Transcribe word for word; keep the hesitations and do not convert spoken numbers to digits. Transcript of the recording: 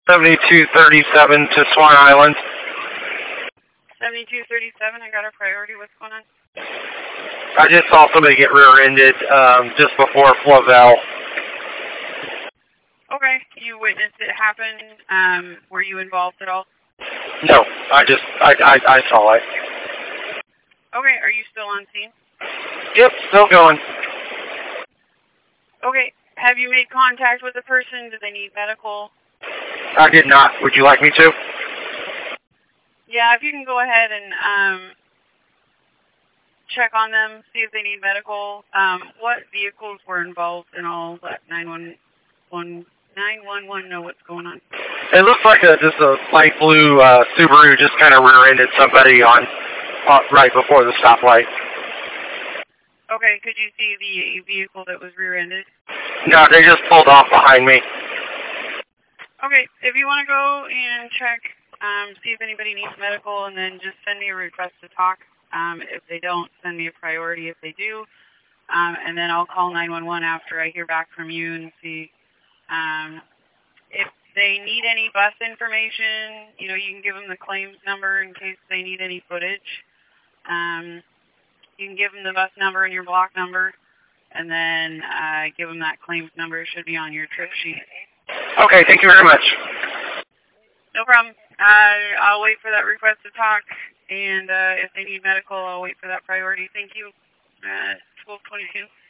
seventy-two thirty-seven to Swan Island. seventy-two thirty-seven, I got a priority. What's going on? I just saw somebody get rear-ended um, just before Flavel. Okay, you witnessed it happen. Um, were you involved at all? No, I just, I, I, I saw it. Okay, are you still on scene? Yep, still going. Okay, have you made contact with the person? Do they need medical? I did not. Would you like me to? Yeah, if you can go ahead and um, check on them, see if they need medical. Um, what vehicles were involved in all that nine one one know what's going on? It looks like a, just a light blue uh, Subaru just kind of rear-ended somebody on uh, right before the stoplight. Okay, could you see the vehicle that was rear-ended? No, they just pulled off behind me. Okay, if you want to go and check, um, see if anybody needs medical, and then just send me a request to talk. Um, if they don't, send me a priority if they do. Um, and then I'll call nine one one after I hear back from you and see um, if they need any bus information. You know, you can give them the claims number in case they need any footage. Um, you can give them the bus number and your block number, and then uh, give them that claims number. It should be on your trip sheet. Okay, thank you very much. No problem. Uh, I'll wait for that request to talk, and uh, if they need medical, I'll wait for that priority. Thank you. Uh, twelve twenty-two.